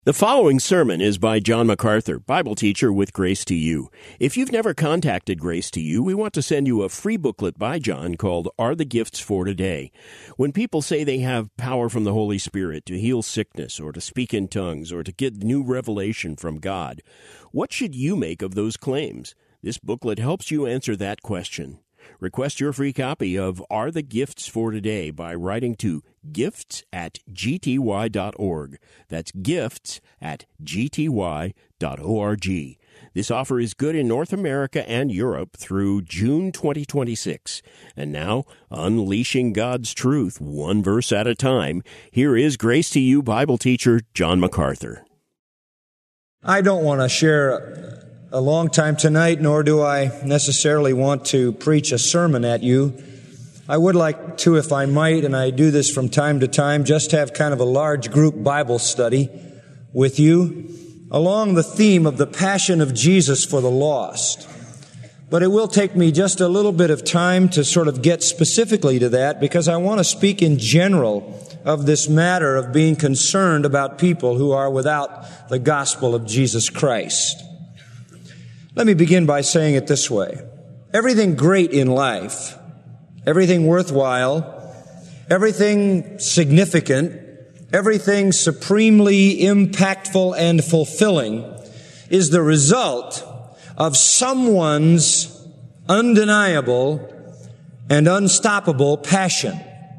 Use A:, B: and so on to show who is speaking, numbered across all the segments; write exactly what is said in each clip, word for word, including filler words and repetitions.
A: The following sermon is by John MacArthur, Bible teacher with Grace to You. If you've never contacted Grace to You, we want to send you a free booklet by John called Are the Gifts for Today? When people say they have power from the Holy Spirit to heal sickness or to speak in tongues or to get new revelation from God, what should you make of those claims? This booklet helps you answer that question. Request your free copy of Are the Gifts for Today by writing to gifts at g t y dot org. That's gifts at g t y dot org. This offer is good in North America and Europe through June twenty twenty-six. And now, unleashing God's truth one verse at a time, here is Grace to You Bible teacher John MacArthur.
B: I don't want to share a long time tonight, nor do I necessarily want to preach a sermon at you. I would like to, if I might, and I do this from time to time, just have kind of a large group Bible study with you along the theme of the passion of Jesus for the lost. But it will take me just a little bit of time to sort of get specifically to that, because I want to speak in general of this matter of being concerned about people who are without the gospel of Jesus Christ. Let me begin by saying it this way. Everything great in life, everything worthwhile, everything significant, everything supremely impactful and fulfilling is the result of someone's undeniable and unstoppable passion.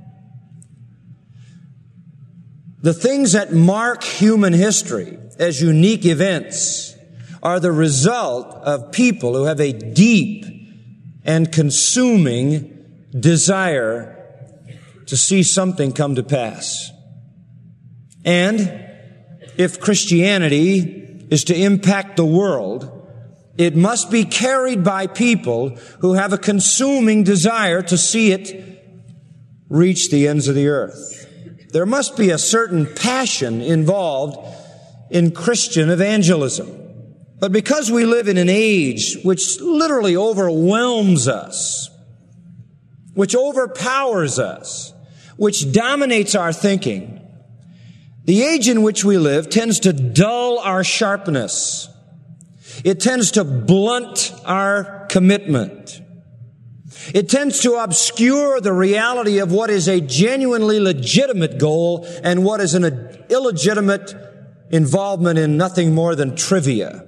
B: The things that mark human history as unique events are the result of people who have a deep and consuming desire to see something come to pass. And if Christianity is to impact the world, it must be carried by people who have a consuming desire to see it reach the ends of the earth. There must be a certain passion involved in Christian evangelism. But because we live in an age which literally overwhelms us, which overpowers us, which dominates our thinking, the age in which we live tends to dull our sharpness. It tends to blunt our commitment. It tends to obscure the reality of what is a genuinely legitimate goal and what is an illegitimate involvement in nothing more than trivia.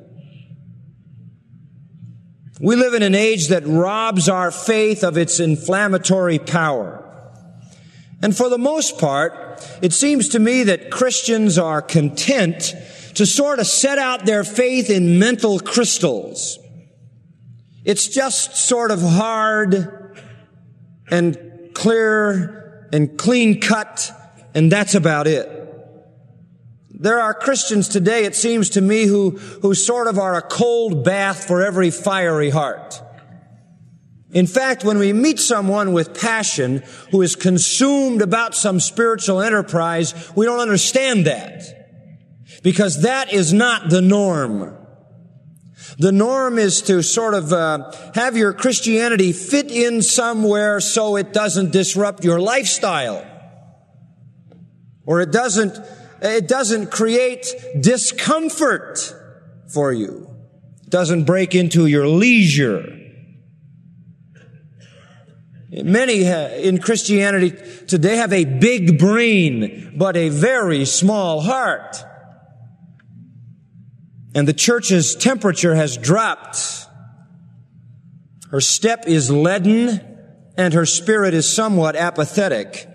B: We live in an age that robs our faith of its inflammatory power. And for the most part, it seems to me that Christians are content to sort of set out their faith in mental crystals. It's just sort of hard and clear and clean cut, and that's about it. There are Christians today, it seems to me, who, who sort of are a cold bath for every fiery heart. In fact, when we meet someone with passion who is consumed about some spiritual enterprise, we don't understand that. Because that is not the norm. The norm is to sort of uh, have your Christianity fit in somewhere so it doesn't disrupt your lifestyle. Or it doesn't It doesn't create discomfort for you. It doesn't break into your leisure. Many in Christianity today have a big brain, but a very small heart. And the church's temperature has dropped. Her step is leaden, and her spirit is somewhat apathetic.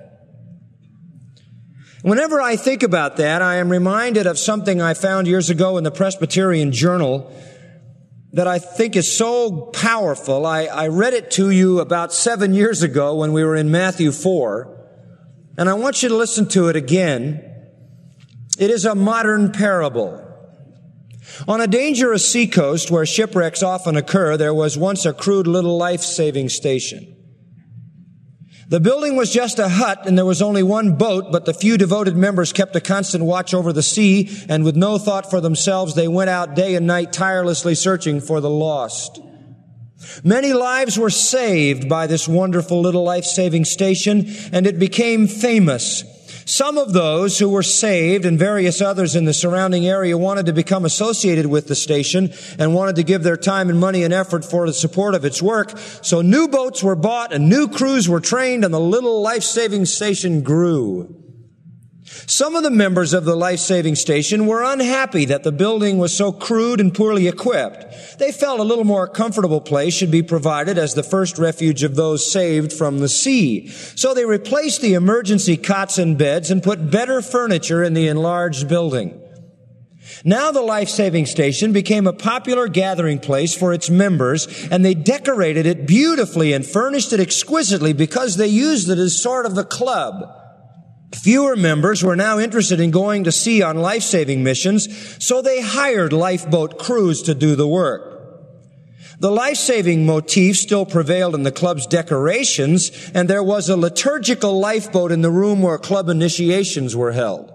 B: Whenever I think about that, I am reminded of something I found years ago in the Presbyterian Journal that I think is so powerful. I, I read it to you about seven years ago when we were in Matthew four, and I want you to listen to it again. It is a modern parable. On a dangerous seacoast where shipwrecks often occur, there was once a crude little life-saving station. The building was just a hut, and there was only one boat, but the few devoted members kept a constant watch over the sea, and with no thought for themselves, they went out day and night tirelessly searching for the lost. Many lives were saved by this wonderful little life-saving station, and it became famous. Some of those who were saved and various others in the surrounding area wanted to become associated with the station and wanted to give their time and money and effort for the support of its work. So new boats were bought and new crews were trained and the little life-saving station grew. Some of the members of the life-saving station were unhappy that the building was so crude and poorly equipped. They felt a little more comfortable place should be provided as the first refuge of those saved from the sea. So they replaced the emergency cots and beds and put better furniture in the enlarged building. Now the life-saving station became a popular gathering place for its members, and they decorated it beautifully and furnished it exquisitely because they used it as sort of a club. Fewer members were now interested in going to sea on life-saving missions, so they hired lifeboat crews to do the work. The life-saving motif still prevailed in the club's decorations, and there was a liturgical lifeboat in the room where club initiations were held.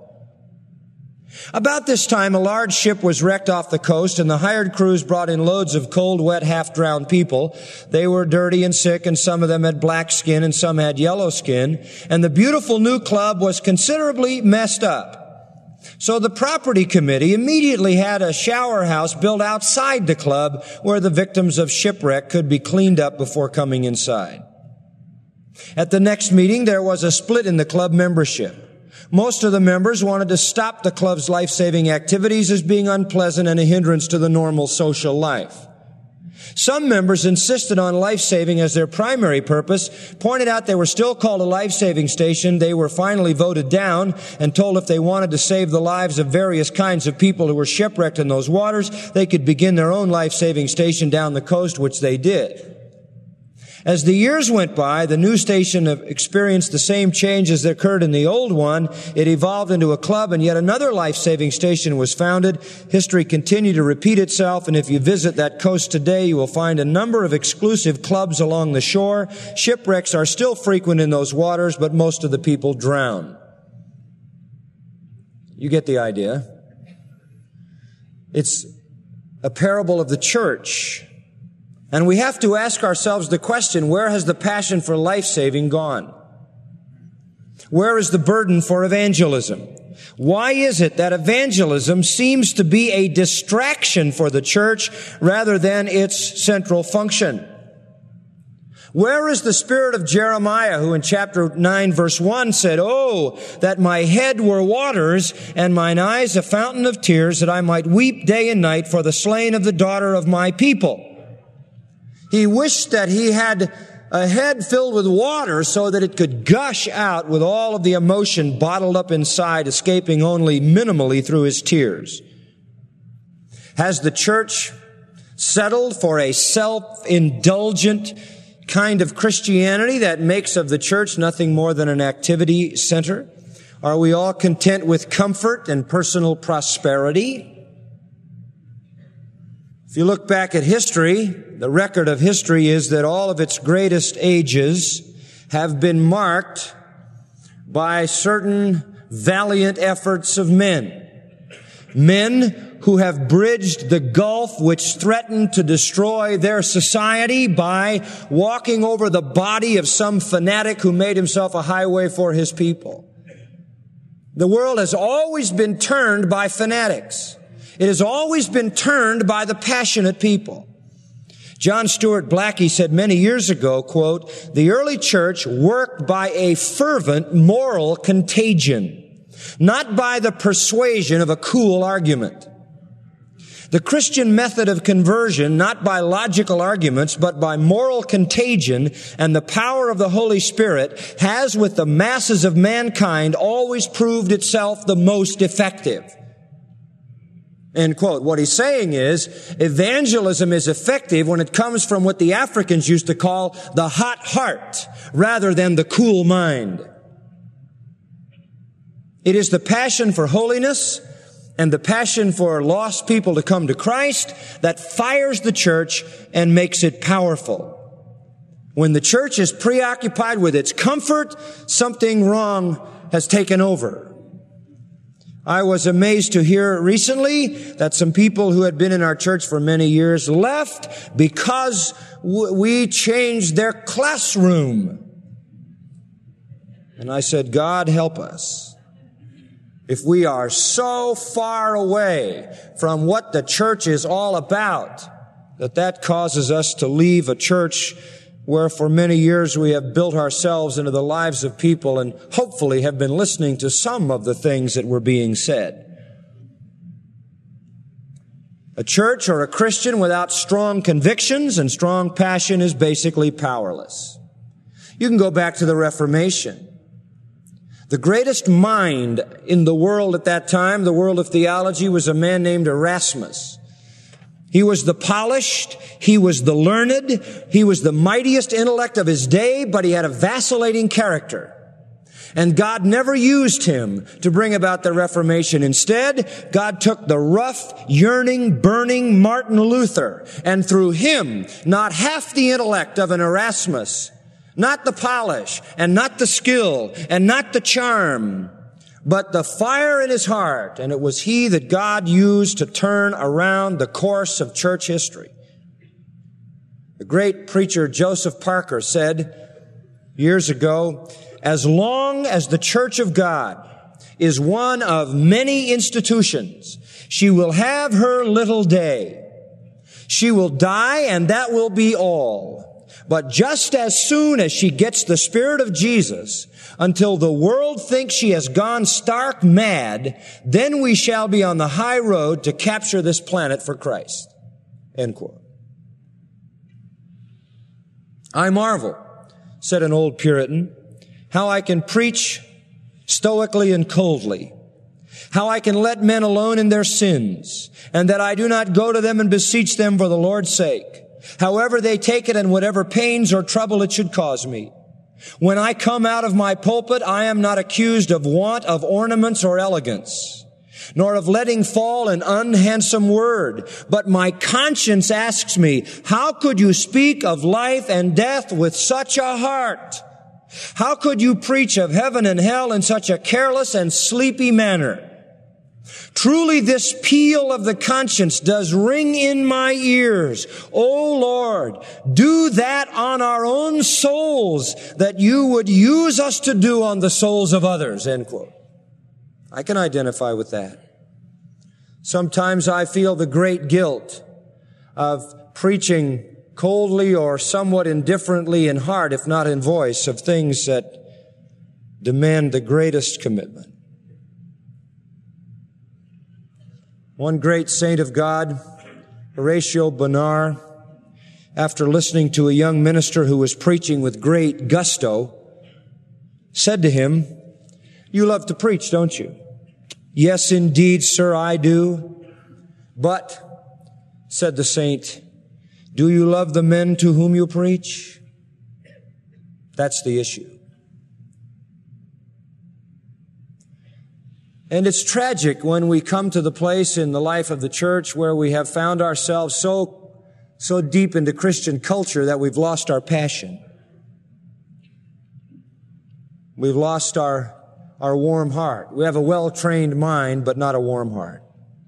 B: About this time, a large ship was wrecked off the coast, and the hired crews brought in loads of cold, wet, half-drowned people. They were dirty and sick, and some of them had black skin, and some had yellow skin. And the beautiful new club was considerably messed up. So the property committee immediately had a shower house built outside the club where the victims of shipwreck could be cleaned up before coming inside. At the next meeting, there was a split in the club membership. Most of the members wanted to stop the club's life-saving activities as being unpleasant and a hindrance to the normal social life. Some members insisted on life-saving as their primary purpose, pointed out they were still called a life-saving station. They were finally voted down and told if they wanted to save the lives of various kinds of people who were shipwrecked in those waters, they could begin their own life-saving station down the coast, which they did. As the years went by, the new station experienced the same changes that occurred in the old one. It evolved into a club, and yet another life-saving station was founded. History continued to repeat itself, and if you visit that coast today, you will find a number of exclusive clubs along the shore. Shipwrecks are still frequent in those waters, but most of the people drown. You get the idea. It's a parable of the church. And we have to ask ourselves the question, where has the passion for life-saving gone? Where is the burden for evangelism? Why is it that evangelism seems to be a distraction for the church rather than its central function? Where is the spirit of Jeremiah, who in chapter nine verse one said, "Oh, that my head were waters and mine eyes a fountain of tears, that I might weep day and night for the slain of the daughter of my people." He wished that he had a head filled with water so that it could gush out with all of the emotion bottled up inside, escaping only minimally through his tears. Has the church settled for a self-indulgent kind of Christianity that makes of the church nothing more than an activity center? Are we all content with comfort and personal prosperity? If you look back at history, the record of history is that all of its greatest ages have been marked by certain valiant efforts of men. Men who have bridged the gulf which threatened to destroy their society by walking over the body of some fanatic who made himself a highway for his people. The world has always been turned by fanatics. It has always been turned by the passionate people. John Stuart Blackie said many years ago, quote, "The early church worked by a fervent moral contagion, not by the persuasion of a cool argument. The Christian method of conversion, not by logical arguments, but by moral contagion and the power of the Holy Spirit, has with the masses of mankind always proved itself the most effective." End quote. What he's saying is, evangelism is effective when it comes from what the Africans used to call the hot heart, rather than the cool mind. It is the passion for holiness and the passion for lost people to come to Christ that fires the church and makes it powerful. When the church is preoccupied with its comfort, something wrong has taken over. I was amazed to hear recently that some people who had been in our church for many years left because w- we changed their classroom. And I said, God help us. if we are so far away from what the church is all about, that that causes us to leave a church where for many years we have built ourselves into the lives of people and hopefully have been listening to some of the things that were being said. A church or a Christian without strong convictions and strong passion is basically powerless. You can go back to the Reformation. The greatest mind in the world at that time, the world of theology, was a man named Erasmus. He was the polished, he was the learned, he was the mightiest intellect of his day, but he had a vacillating character. And God never used him to bring about the Reformation. Instead, God took the rough, yearning, burning Martin Luther, and through him, not half the intellect of an Erasmus, not the polish, and not the skill, and not the charm, but the fire in his heart. And it was he that God used to turn around the course of church history. The great preacher Joseph Parker said years ago, as long as the Church of God is one of many institutions, she will have her little day. She will die, and that will be all. But just as soon as she gets the Spirit of Jesus, until the world thinks she has gone stark mad, then we shall be on the high road to capture this planet for Christ. End quote. I marvel, said an old Puritan, how I can preach stoically and coldly, how I can let men alone in their sins, and that I do not go to them and beseech them for the Lord's sake, however they take it and whatever pains or trouble it should cause me. When I come out of my pulpit, I am not accused of want of ornaments or elegance, nor of letting fall an unhandsome word, but my conscience asks me, how could you speak of life and death with such a heart? How could you preach of heaven and hell in such a careless and sleepy manner? Truly this peal of the conscience does ring in my ears. O Lord, do that on our own souls that you would use us to do on the souls of others. End quote. I can identify with that. Sometimes I feel the great guilt of preaching coldly or somewhat indifferently in heart, if not in voice, of things that demand the greatest commitment. One great saint of God, Horatio Bonar, after listening to a young minister who was preaching with great gusto, said to him, "You love to preach, don't you?" "Yes, indeed, sir, I do." "But," said the saint, "do you love the men to whom you preach?" That's the issue. And it's tragic when we come to the place in the life of the church where we have found ourselves so, so deep into Christian culture that we've lost our passion. We've lost our, our warm heart. We have a well-trained mind, but not a warm heart.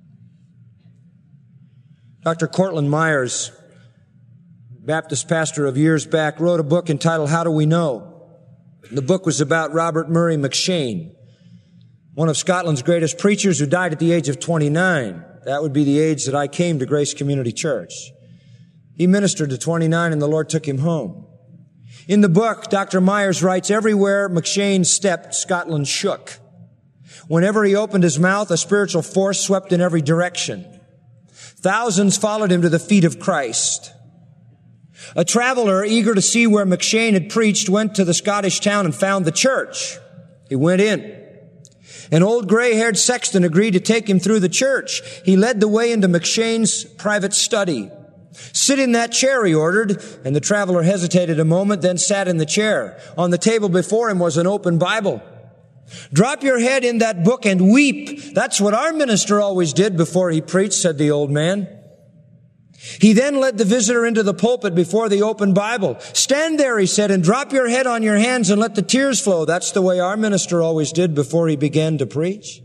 B: Doctor Cortland Myers, Baptist pastor of years back, wrote a book entitled How Do We Know? The book was about Robert Murray McCheyne, one of Scotland's greatest preachers who died at the age of twenty-nine. That would be the age that I came to Grace Community Church. He ministered to twenty-nine and the Lord took him home. In the book, Doctor Myers writes, everywhere McCheyne stepped, Scotland shook. Whenever he opened his mouth, a spiritual force swept in every direction. Thousands followed him to the feet of Christ. A traveler eager to see where McCheyne had preached went to the Scottish town and found the church. He went in. An old gray-haired sexton agreed to take him through the church. He led the way into McCheyne's private study. "Sit in that chair," he ordered, and the traveler hesitated a moment, then sat in the chair. On the table before him was an open Bible. "Drop your head in that book and weep. That's what our minister always did before he preached," said the old man. He then led the visitor into the pulpit before the open Bible. "Stand there," he said, "and drop your head on your hands and let the tears flow. That's the way our minister always did before he began to preach."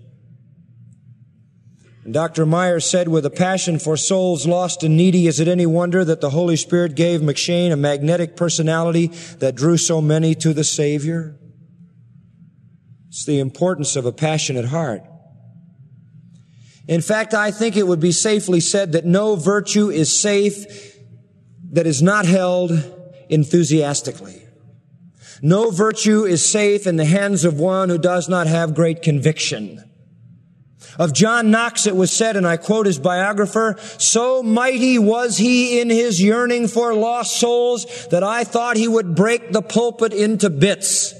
B: And Doctor Myers said, with a passion for souls lost and needy, is it any wonder that the Holy Spirit gave McCheyne a magnetic personality that drew so many to the Savior? It's the importance of a passionate heart. In fact, I think it would be safely said that no virtue is safe that is not held enthusiastically. No virtue is safe in the hands of one who does not have great conviction. Of John Knox it was said, and I quote his biographer, "So mighty was he in his yearning for lost souls that I thought he would break the pulpit into bits."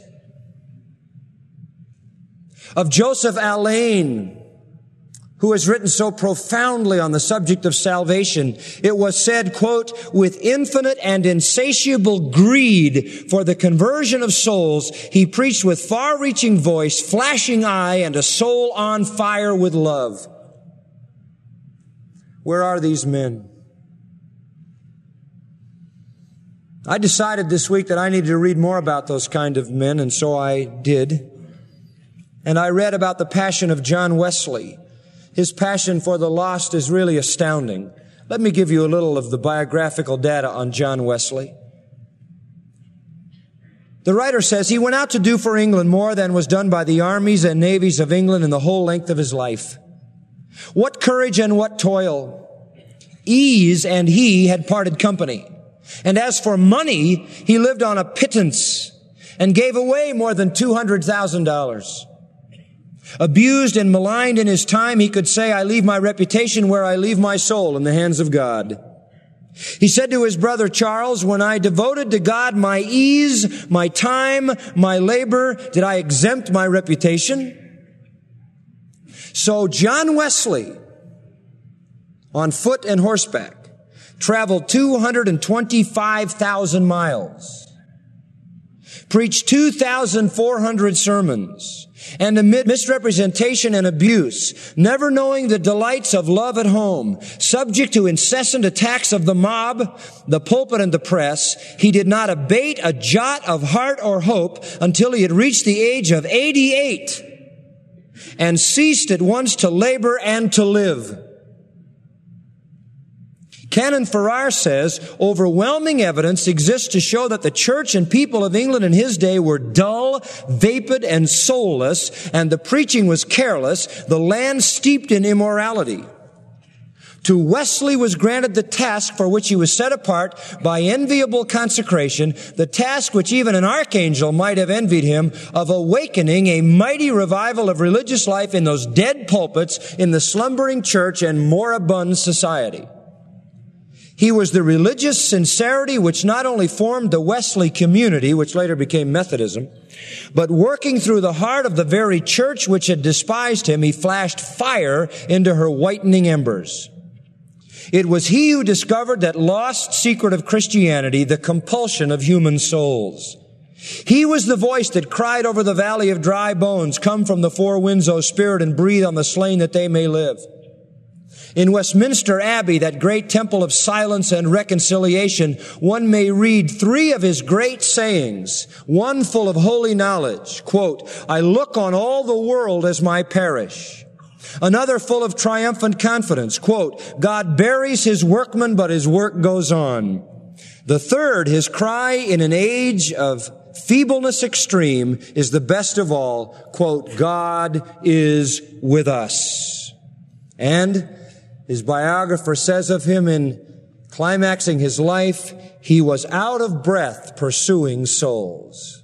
B: Of Joseph Alleine, who has written so profoundly on the subject of salvation, it was said, quote, "With infinite and insatiable greed for the conversion of souls, he preached with far-reaching voice, flashing eye, and a soul on fire with love." Where are these men? I decided this week that I needed to read more about those kind of men, and so I did. And I read about the passion of John Wesley. His passion for the lost is really astounding. Let me give you a little of the biographical data on John Wesley. The writer says, "He went out to do for England more than was done by the armies and navies of England in the whole length of his life. What courage and what toil! Ease and he had parted company. And as for money, he lived on a pittance and gave away more than two hundred thousand dollars. Abused and maligned in his time, he could say, 'I leave my reputation where I leave my soul, in the hands of God.' He said to his brother Charles, 'When I devoted to God my ease, my time, my labor, did I exempt my reputation?' So John Wesley, on foot and horseback, traveled two hundred twenty-five thousand miles, preached two thousand four hundred sermons, and amid misrepresentation and abuse, never knowing the delights of love at home, subject to incessant attacks of the mob, the pulpit, and the press, he did not abate a jot of heart or hope until he had reached the age of eighty-eight and ceased at once to labor and to live." Canon Farrar says, "Overwhelming evidence exists to show that the church and people of England in his day were dull, vapid, and soulless, and the preaching was careless, the land steeped in immorality. To Wesley was granted the task for which he was set apart by enviable consecration, the task which even an archangel might have envied him, of awakening a mighty revival of religious life in those dead pulpits, in the slumbering church and moribund society. He was the religious sincerity which not only formed the Wesley community, which later became Methodism, but working through the heart of the very church which had despised him, he flashed fire into her whitening embers. It was he who discovered that lost secret of Christianity, the compulsion of human souls. He was the voice that cried over the valley of dry bones, 'Come from the four winds, O Spirit, and breathe on the slain that they may live.' In Westminster Abbey, that great temple of silence and reconciliation, one may read three of his great sayings, one full of holy knowledge. Quote, 'I look on all the world as my parish.' Another full of triumphant confidence. Quote, 'God buries his workmen, but his work goes on.' The third, his cry in an age of feebleness extreme, is the best of all. Quote, 'God is with us.' And his biographer says of him in climaxing his life, he was out of breath pursuing souls.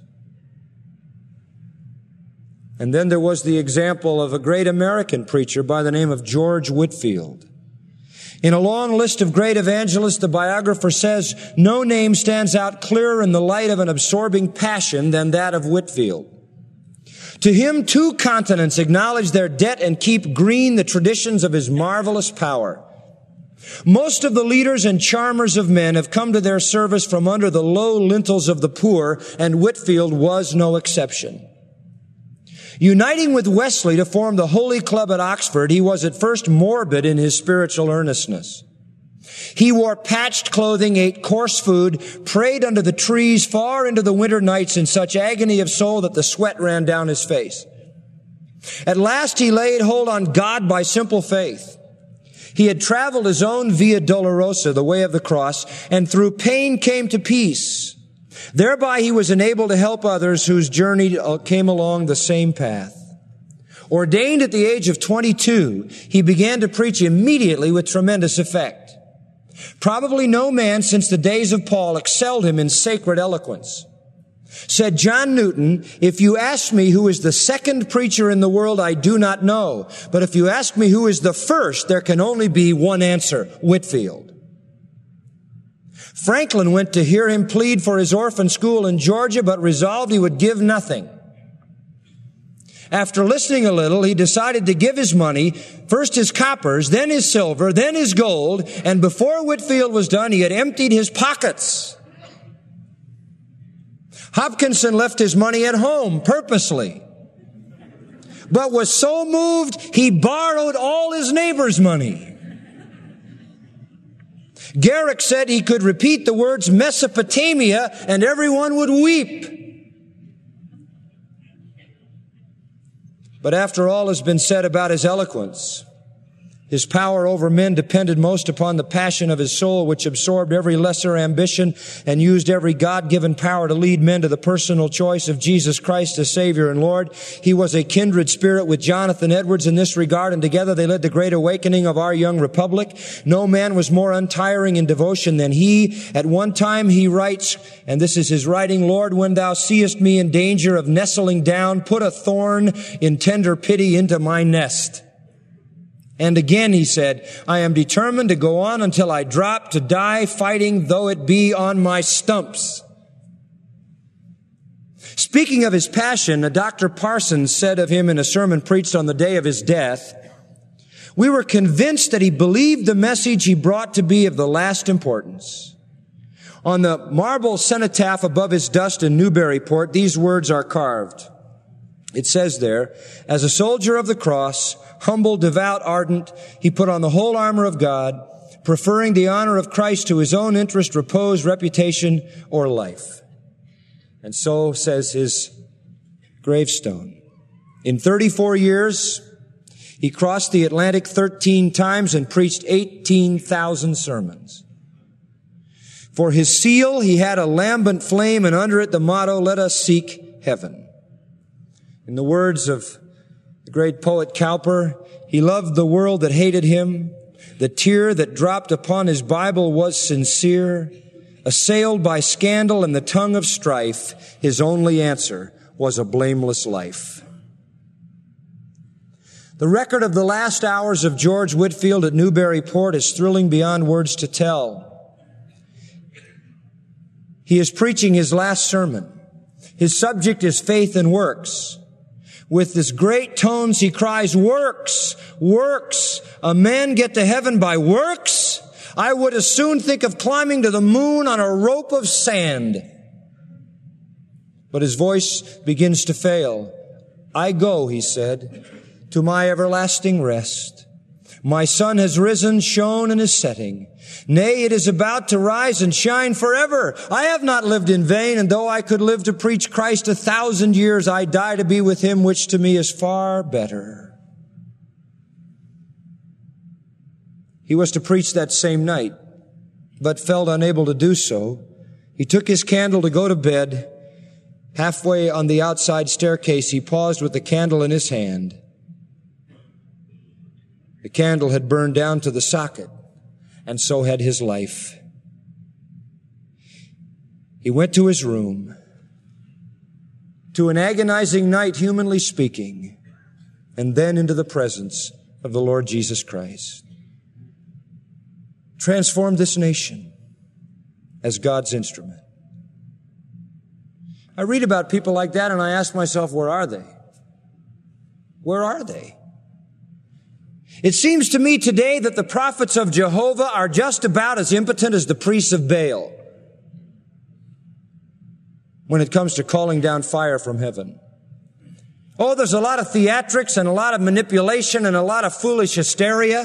B: And then there was the example of a great American preacher by the name of George Whitefield. In a long list of great evangelists, the biographer says, no name stands out clearer in the light of an absorbing passion than that of Whitefield. To him, two continents acknowledge their debt and keep green the traditions of his marvelous power. Most of the leaders and charmers of men have come to their service from under the low lintels of the poor, and Whitefield was no exception. Uniting with Wesley to form the Holy Club at Oxford, he was at first morbid in his spiritual earnestness. He wore patched clothing, ate coarse food, prayed under the trees far into the winter nights in such agony of soul that the sweat ran down his face. At last he laid hold on God by simple faith. He had traveled his own Via Dolorosa, the way of the cross, and through pain came to peace. Thereby he was enabled to help others whose journey came along the same path. Ordained at the age of twenty-two, he began to preach immediately with tremendous effect. Probably no man since the days of Paul excelled him in sacred eloquence. Said John Newton, if you ask me who is the second preacher in the world, I do not know. But if you ask me who is the first, there can only be one answer, Whitefield. Franklin went to hear him plead for his orphan school in Georgia, but resolved he would give nothing. After listening a little, he decided to give his money, first his coppers, then his silver, then his gold, and before Whitefield was done, he had emptied his pockets. Hopkinson left his money at home purposely, but was so moved he borrowed all his neighbor's money. Garrick said he could repeat the words Mesopotamia and everyone would weep. But after all has been said about his eloquence, his power over men depended most upon the passion of his soul, which absorbed every lesser ambition and used every God-given power to lead men to the personal choice of Jesus Christ as Savior and Lord. He was a kindred spirit with Jonathan Edwards in this regard, and together they led the great awakening of our young republic. No man was more untiring in devotion than he. At one time he writes, and this is his writing, Lord, when thou seest me in danger of nestling down, put a thorn in tender pity into my nest. And again he said, I am determined to go on until I drop, to die fighting, though it be on my stumps. Speaking of his passion, Doctor Parsons said of him in a sermon preached on the day of his death, we were convinced that he believed the message he brought to be of the last importance. On the marble cenotaph above his dust in Newburyport, these words are carved. It says there, as a soldier of the cross, humble, devout, ardent, he put on the whole armor of God, preferring the honor of Christ to his own interest, repose, reputation, or life. And so says his gravestone. In thirty-four years, he crossed the Atlantic thirteen times and preached eighteen thousand sermons. For his seal, he had a lambent flame, and under it the motto, let us seek heaven. In the words of the great poet Cowper, he loved the world that hated him. The tear that dropped upon his Bible was sincere. Assailed by scandal and the tongue of strife, his only answer was a blameless life. The record of the last hours of George Whitefield at Newburyport is thrilling beyond words to tell. He is preaching his last sermon. His subject is faith and works. With this great tones, he cries, works, works. A man get to heaven by works? I would as soon think of climbing to the moon on a rope of sand. But his voice begins to fail. I go, he said, to my everlasting rest. My sun has risen, shone, and is setting. Nay, it is about to rise and shine forever. I have not lived in vain, and though I could live to preach Christ a thousand years, I die to be with him, which to me is far better. He was to preach that same night, but felt unable to do so. He took his candle to go to bed. Halfway on the outside staircase, he paused with the candle in his hand. The candle had burned down to the socket, and so had his life. He went to his room, to an agonizing night, humanly speaking, and then into the presence of the Lord Jesus Christ. Transformed this nation as God's instrument. I read about people like that and I ask myself, where are they? Where are they? It seems to me today that the prophets of Jehovah are just about as impotent as the priests of Baal when it comes to calling down fire from heaven. Oh, there's a lot of theatrics and a lot of manipulation and a lot of foolish hysteria.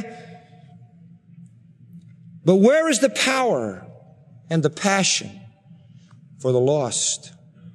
B: But where is the power and the passion for the lost?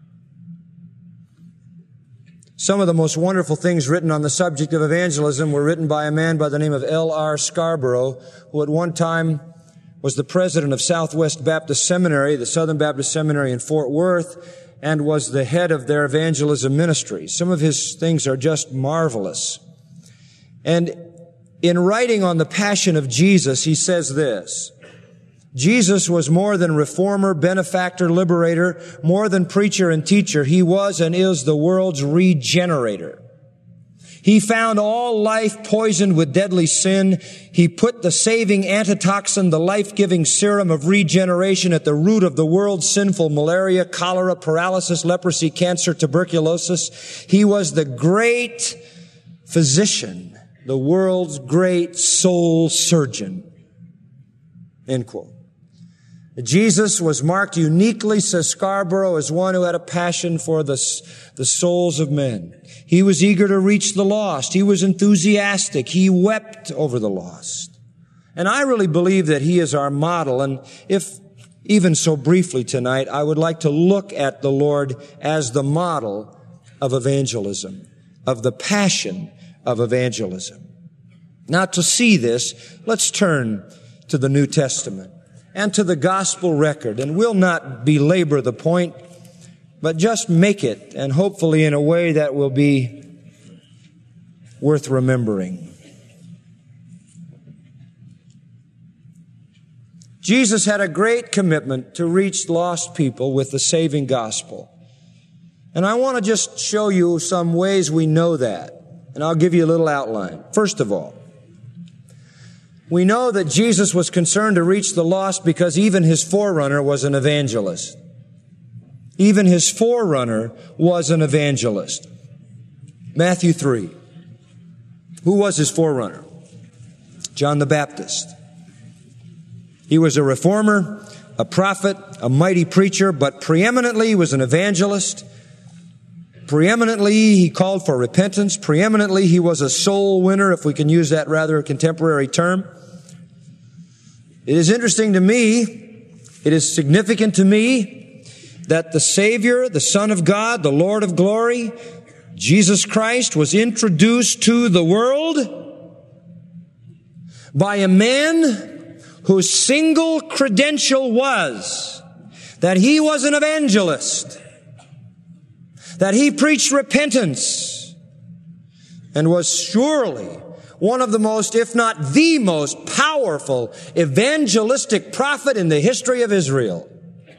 B: Some of the most wonderful things written on the subject of evangelism were written by a man by the name of L R Scarborough, who at one time was the president of Southwest Baptist Seminary, the Southern Baptist Seminary in Fort Worth, and was the head of their evangelism ministry. Some of his things are just marvelous. And in writing on the Passion of Jesus, he says this: Jesus was more than reformer, benefactor, liberator, more than preacher and teacher. He was and is the world's regenerator. He found all life poisoned with deadly sin. He put the saving antitoxin, the life-giving serum of regeneration at the root of the world's sinful malaria, cholera, paralysis, leprosy, cancer, tuberculosis. He was the great physician, the world's great soul surgeon. End quote. Jesus was marked uniquely, says Scarborough, as one who had a passion for the, the souls of men. He was eager to reach the lost. He was enthusiastic. He wept over the lost. And I really believe that he is our model. And if even so briefly tonight, I would like to look at the Lord as the model of evangelism, of the passion of evangelism. Now, to see this, let's turn to the New Testament and to the gospel record. And we'll not belabor the point, but just make it, and hopefully in a way that will be worth remembering. Jesus had a great commitment to reach lost people with the saving gospel. And I want to just show you some ways we know that. And I'll give you a little outline. First of all, we know that Jesus was concerned to reach the lost because even his forerunner was an evangelist. Even his forerunner was an evangelist. Matthew three. Who was his forerunner? John the Baptist. He was a reformer, a prophet, a mighty preacher, but preeminently he was an evangelist. Preeminently, he called for repentance. Preeminently, he was a soul winner, if we can use that rather contemporary term. It is interesting to me, it is significant to me, that the Savior, the Son of God, the Lord of glory, Jesus Christ, was introduced to the world by a man whose single credential was that he was an evangelist, that he preached repentance, and was surely one of the most, if not the most powerful evangelistic prophet in the history of Israel.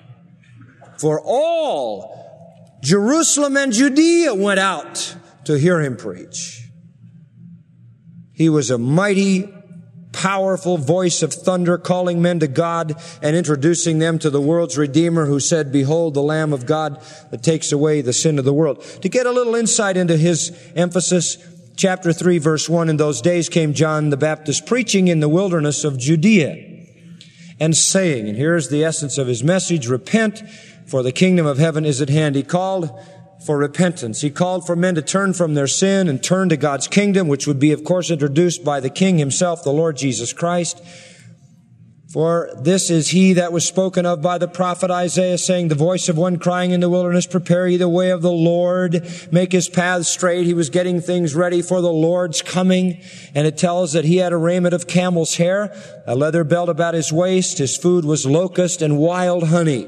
B: For all Jerusalem and Judea went out to hear him preach. He was a mighty, powerful voice of thunder, calling men to God and introducing them to the world's Redeemer, who said, "Behold, the Lamb of God that takes away the sin of the world." To get a little insight into his emphasis, chapter three, verse one, "In those days came John the Baptist preaching in the wilderness of Judea and saying," and here's the essence of his message, "Repent, for the kingdom of heaven is at hand." He called for repentance. He called for men to turn from their sin and turn to God's kingdom, which would be, of course, introduced by the King himself, the Lord Jesus Christ. "For this is he that was spoken of by the prophet Isaiah, saying, the voice of one crying in the wilderness, prepare ye the way of the Lord, make his paths straight." He was getting things ready for the Lord's coming. And it tells that he had a raiment of camel's hair, a leather belt about his waist. His food was locust and wild honey.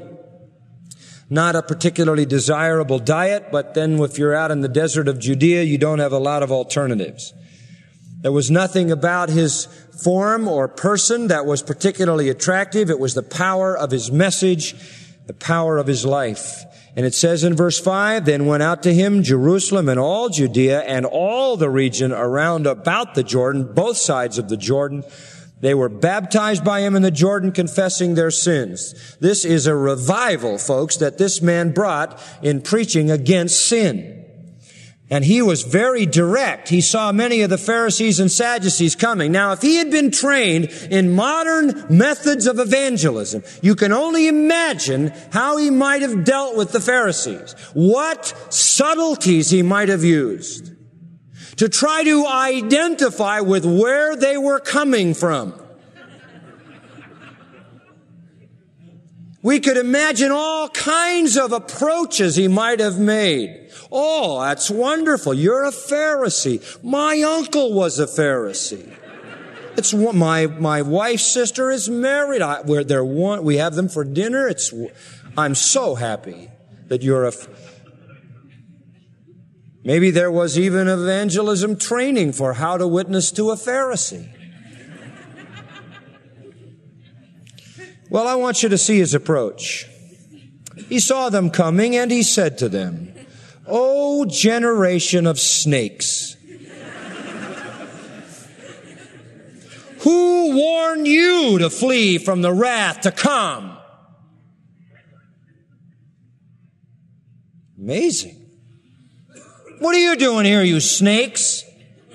B: Not a particularly desirable diet, but then if you're out in the desert of Judea, you don't have a lot of alternatives. There was nothing about his form or person that was particularly attractive. It was the power of his message, the power of his life. And it says in verse five, "Then went out to him Jerusalem and all Judea and all the region around about the Jordan," both sides of the Jordan. "They were baptized by him in the Jordan, confessing their sins." This is a revival, folks, that this man brought in preaching against sin. And he was very direct. He saw many of the Pharisees and Sadducees coming. Now, if he had been trained in modern methods of evangelism, you can only imagine how he might have dealt with the Pharisees. What subtleties he might have used to try to identify with where they were coming from. We could imagine all kinds of approaches he might have made. "Oh, that's wonderful. You're a Pharisee. My uncle was a Pharisee. It's my my wife's sister is married. I, we're they're one. We have them for dinner. It's I'm so happy that you're a... F- Maybe there was even evangelism training for how to witness to a Pharisee. Well, I want you to see his approach. He saw them coming and he said to them, "O generation of snakes, who warned you to flee from the wrath to come?" Amazing. What are you doing here, you snakes?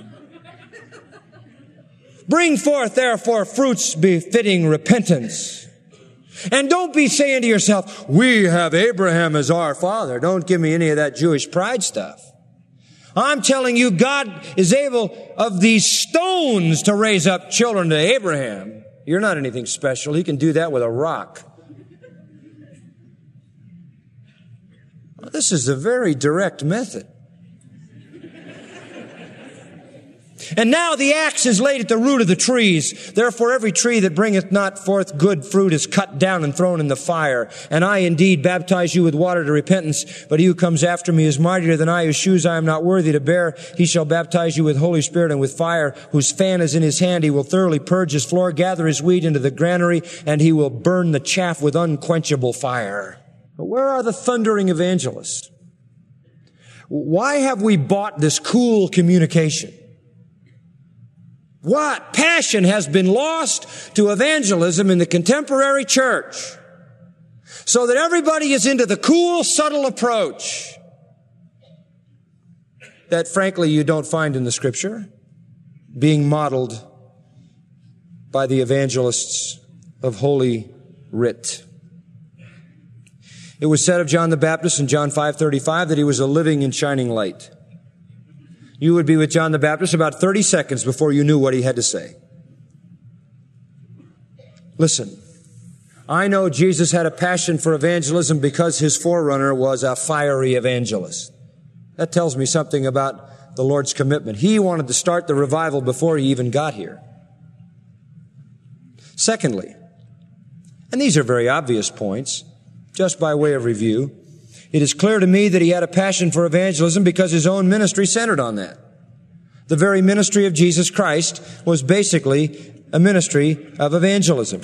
B: Bring forth, therefore, fruits befitting repentance. And don't be saying to yourself, "We have Abraham as our father." Don't give me any of that Jewish pride stuff. I'm telling you, God is able of these stones to raise up children to Abraham. You're not anything special. He can do that with a rock. Well, this is a very direct method. And now the axe is laid at the root of the trees. Therefore every tree that bringeth not forth good fruit is cut down and thrown in the fire. And I indeed baptize you with water to repentance, but he who comes after me is mightier than I, whose shoes I am not worthy to bear. He shall baptize you with Holy Spirit and with fire, whose fan is in his hand. He will thoroughly purge his floor, gather his wheat into the granary, and he will burn the chaff with unquenchable fire. But where are the thundering evangelists? Why have we bought this cool communication? What passion has been lost to evangelism in the contemporary church, so that everybody is into the cool, subtle approach that, frankly, you don't find in the Scripture being modeled by the evangelists of Holy Writ. It was said of John the Baptist in John five thirty-five that he was a living and shining light. You would be with John the Baptist about thirty seconds before you knew what he had to say. Listen, I know Jesus had a passion for evangelism because his forerunner was a fiery evangelist. That tells me something about the Lord's commitment. He wanted to start the revival before he even got here. Secondly, and these are very obvious points, just by way of review, it is clear to me that he had a passion for evangelism because his own ministry centered on that. The very ministry of Jesus Christ was basically a ministry of evangelism.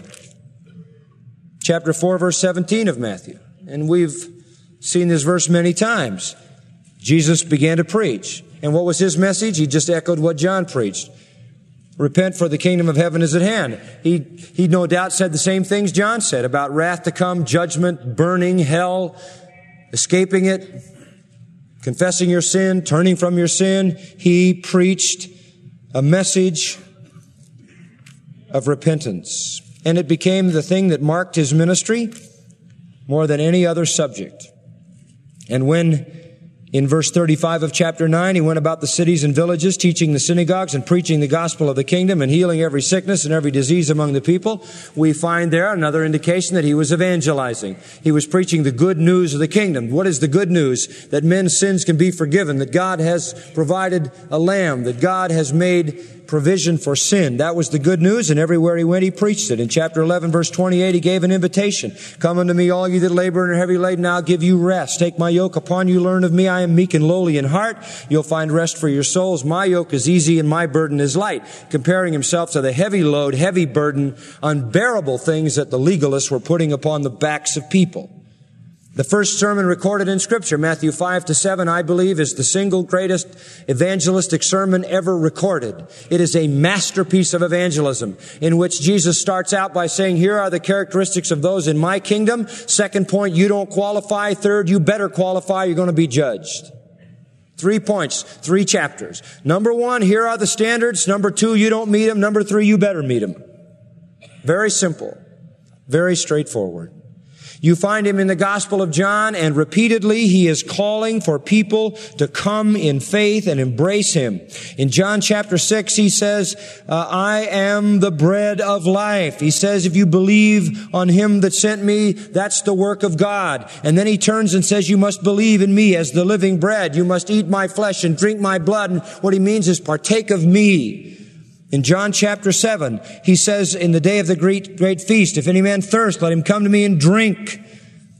B: Chapter four, verse seventeen of Matthew. And we've seen this verse many times. Jesus began to preach. And what was his message? He just echoed what John preached. Repent, for the kingdom of heaven is at hand. He, he no doubt said the same things John said about wrath to come, judgment, burning, hell, escaping it, confessing your sin, turning from your sin. He preached a message of repentance. And it became the thing that marked his ministry more than any other subject. And when, in verse thirty-five of chapter nine, he went about the cities and villages, teaching the synagogues and preaching the gospel of the kingdom and healing every sickness and every disease among the people, we find there another indication that he was evangelizing. He was preaching the good news of the kingdom. What is the good news? That men's sins can be forgiven, that God has provided a lamb, that God has made provision for sin. That was the good news, and everywhere he went, he preached it. In chapter eleven, verse twenty-eight, he gave an invitation. Come unto me, all you that labor and are heavy laden, I'll give you rest. Take my yoke upon you, learn of me. I am meek and lowly in heart. You'll find rest for your souls. My yoke is easy and my burden is light. Comparing himself to the heavy load, heavy burden, unbearable things that the legalists were putting upon the backs of people. The first sermon recorded in Scripture, Matthew five to seven, I believe, is the single greatest evangelistic sermon ever recorded. It is a masterpiece of evangelism in which Jesus starts out by saying, here are the characteristics of those in my kingdom. Second point, you don't qualify. Third, you better qualify. You're going to be judged. Three points, three chapters. Number one, here are the standards. Number two, you don't meet them. Number three, you better meet them. Very simple, very straightforward. You find him in the Gospel of John, and repeatedly he is calling for people to come in faith and embrace him. In John chapter six, he says, uh, I am the bread of life. He says, if you believe on him that sent me, that's the work of God. And then he turns and says, you must believe in me as the living bread. You must eat my flesh and drink my blood. And what he means is partake of me. In John chapter seven, he says, in the day of the great, great feast, if any man thirst, let him come to me and drink.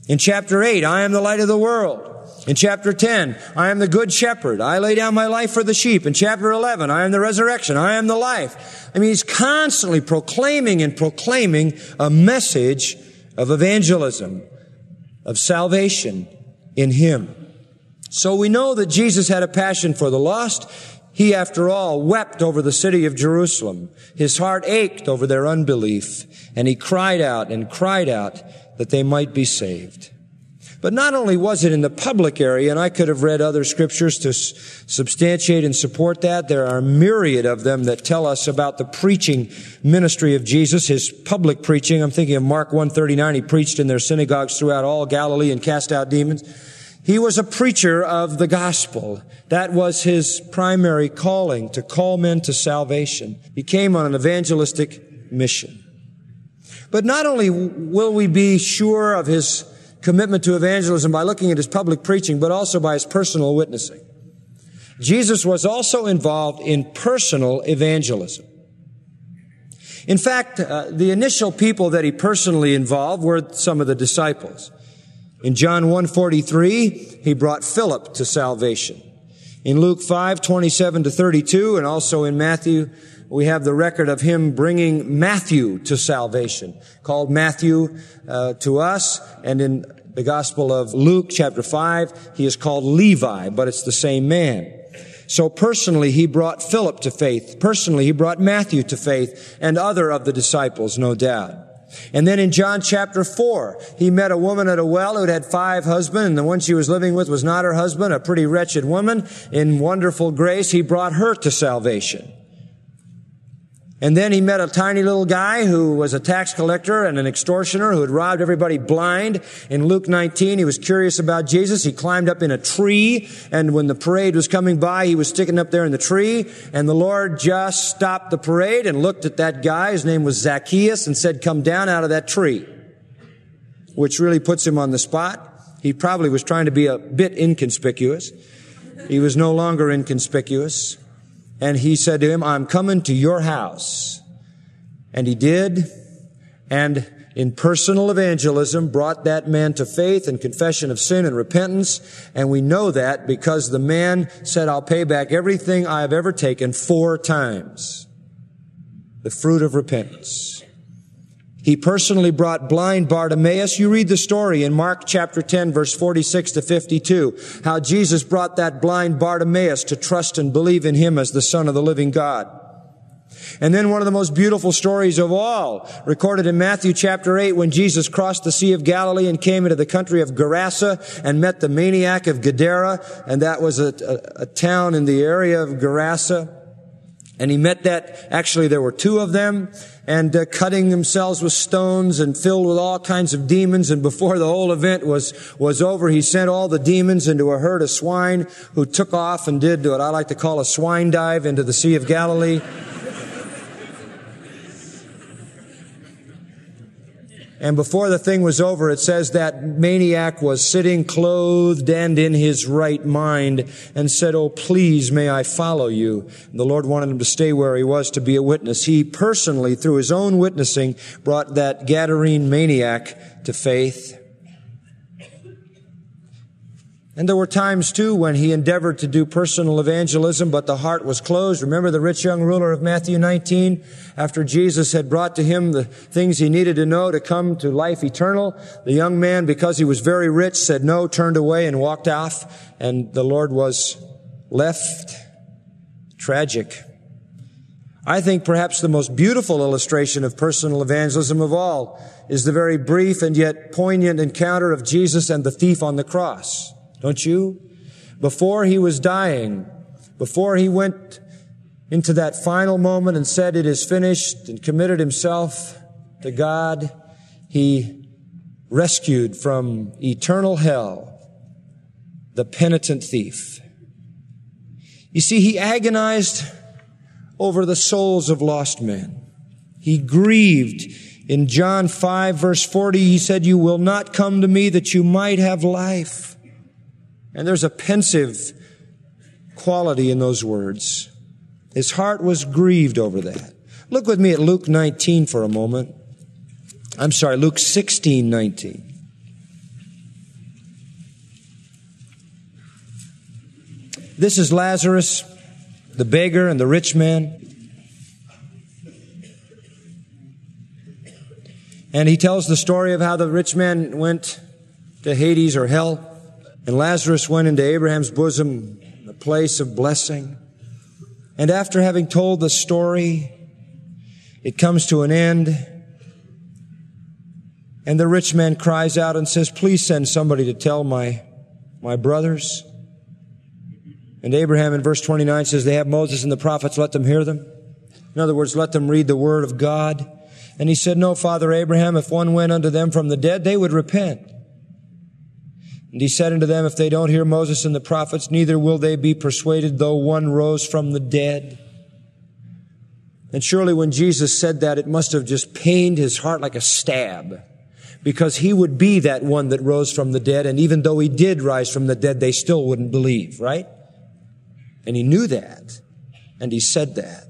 B: In chapter eight, I am the light of the world. In chapter ten, I am the good shepherd. I lay down my life for the sheep. In chapter eleven, I am the resurrection. I am the life. I mean, he's constantly proclaiming and proclaiming a message of evangelism, of salvation in him. So we know that Jesus had a passion for the lost. He, after all, wept over the city of Jerusalem. His heart ached over their unbelief, and he cried out and cried out that they might be saved. But not only was it in the public area, and I could have read other scriptures to s- substantiate and support that. There are a myriad of them that tell us about the preaching ministry of Jesus, his public preaching. I'm thinking of Mark one thirty-nine. He preached in their synagogues throughout all Galilee and cast out demons. He was a preacher of the gospel. That was his primary calling, to call men to salvation. He came on an evangelistic mission. But not only will we be sure of his commitment to evangelism by looking at his public preaching, but also by his personal witnessing. Jesus was also involved in personal evangelism. In fact, uh, the initial people that he personally involved were some of the disciples. In John one forty-three, he brought Philip to salvation. In Luke five twenty-seven to thirty-two, and also in Matthew, we have the record of him bringing Matthew to salvation, called Matthew uh, to us. And in the Gospel of Luke, chapter five, he is called Levi, but it's the same man. So personally, he brought Philip to faith. Personally, he brought Matthew to faith, and other of the disciples, no doubt. And then in John chapter four, he met a woman at a well who'd had five husbands, and the one she was living with was not her husband, a pretty wretched woman. In wonderful grace, he brought her to salvation. And then he met a tiny little guy who was a tax collector and an extortioner who had robbed everybody blind. In Luke nineteen, he was curious about Jesus. He climbed up in a tree, and when the parade was coming by, he was sticking up there in the tree, and the Lord just stopped the parade and looked at that guy. His name was Zacchaeus, and said, "Come down out of that tree," which really puts him on the spot. He probably was trying to be a bit inconspicuous. He was no longer inconspicuous. And he said to him, "I'm coming to your house." And he did. And in personal evangelism, brought that man to faith and confession of sin and repentance. And we know that because the man said, "I'll pay back everything I have ever taken four times." The fruit of repentance. He personally brought blind Bartimaeus. You read the story in Mark chapter ten, verse forty-six to fifty-two, how Jesus brought that blind Bartimaeus to trust and believe in him as the Son of the living God. And then one of the most beautiful stories of all, recorded in Matthew chapter eight, when Jesus crossed the Sea of Galilee and came into the country of Gerasa and met the maniac of Gadara, and that was a, a, a town in the area of Gerasa. And he met that, actually there were two of them, and uh, cutting themselves with stones and filled with all kinds of demons. And before the whole event was, was over, he sent all the demons into a herd of swine who took off and did what I like to call a swine dive into the Sea of Galilee. And before the thing was over, it says that maniac was sitting clothed and in his right mind and said, "Oh, please, may I follow you?" And the Lord wanted him to stay where he was to be a witness. He personally, through his own witnessing, brought that Gadarene maniac to faith. And there were times, too, when he endeavored to do personal evangelism, but the heart was closed. Remember the rich young ruler of Matthew nineteen? After Jesus had brought to him the things he needed to know to come to life eternal, the young man, because he was very rich, said no, turned away and walked off, and the Lord was left. Tragic. I think perhaps the most beautiful illustration of personal evangelism of all is the very brief and yet poignant encounter of Jesus and the thief on the cross. Don't you? Before he was dying, before he went into that final moment and said, "It is finished," and committed himself to God, he rescued from eternal hell the penitent thief. You see, he agonized over the souls of lost men. He grieved. In John five, verse forty, he said, "You will not come to me that you might have life." And there's a pensive quality in those words. His heart was grieved over that. Look with me at Luke nineteen for a moment. I'm sorry, Luke sixteen nineteen. This is Lazarus, the beggar, and the rich man. And he tells the story of how the rich man went to Hades or hell, and Lazarus went into Abraham's bosom, the place of blessing. And after having told the story, it comes to an end, and the rich man cries out and says, "Please send somebody to tell my, my brothers." And Abraham in verse twenty-nine says, "They have Moses and the prophets, let them hear them." In other words, let them read the word of God. And he said, "No, Father Abraham, if one went unto them from the dead, they would repent." And he said unto them, "If they don't hear Moses and the prophets, neither will they be persuaded, though one rose from the dead." And surely when Jesus said that, it must have just pained his heart like a stab, because he would be that one that rose from the dead, and even though he did rise from the dead, they still wouldn't believe, right? And he knew that, and he said that.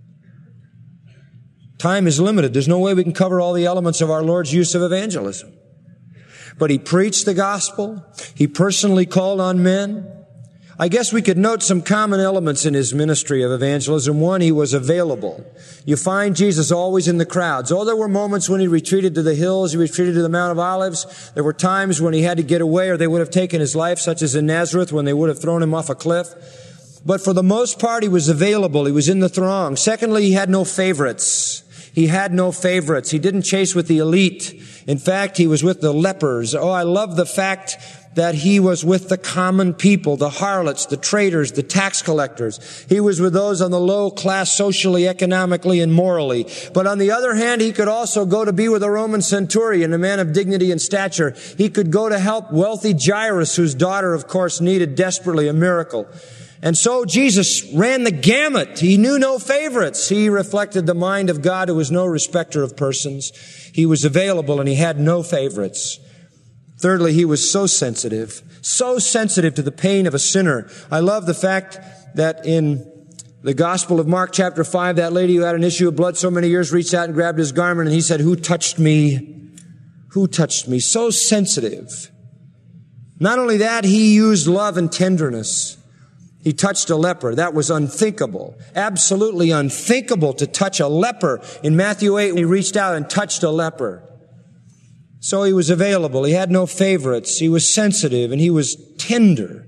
B: Time is limited. There's no way we can cover all the elements of our Lord's use of evangelism. But he preached the gospel. He personally called on men. I guess we could note some common elements in his ministry of evangelism. One, he was available. You find Jesus always in the crowds. Oh, there were moments when he retreated to the hills, he retreated to the Mount of Olives. There were times when he had to get away or they would have taken his life, such as in Nazareth when they would have thrown him off a cliff. But for the most part, he was available. He was in the throng. Secondly, he had no favorites. He had no favorites. He didn't chase with the elite. In fact, he was with the lepers. Oh, I love the fact that he was with the common people, the harlots, the traders, the tax collectors. He was with those on the low class socially, economically, and morally. But on the other hand, he could also go to be with a Roman centurion, a man of dignity and stature. He could go to help wealthy Jairus, whose daughter, of course, needed desperately a miracle. And so Jesus ran the gamut. He knew no favorites. He reflected the mind of God, who was no respecter of persons. He was available and he had no favorites. Thirdly, he was so sensitive, so sensitive to the pain of a sinner. I love the fact that in the Gospel of Mark chapter five, that lady who had an issue of blood so many years reached out and grabbed his garment and he said, "Who touched me? Who touched me?" So sensitive. Not only that, he used love and tenderness. He touched a leper. That was unthinkable. Absolutely unthinkable to touch a leper. In Matthew eight, he reached out and touched a leper. So he was available. He had no favorites. He was sensitive and he was tender.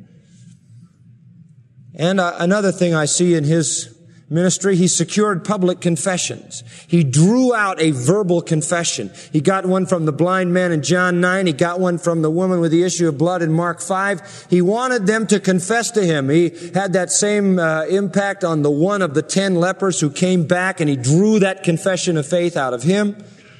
B: And uh, another thing I see in his ministry, he secured public confessions. He drew out a verbal confession. He got one from the blind man in John nine. He got one from the woman with the issue of blood in Mark five. He wanted them to confess to him. He had that same uh, impact on the one of the ten lepers who came back, and he drew that confession of faith out of him.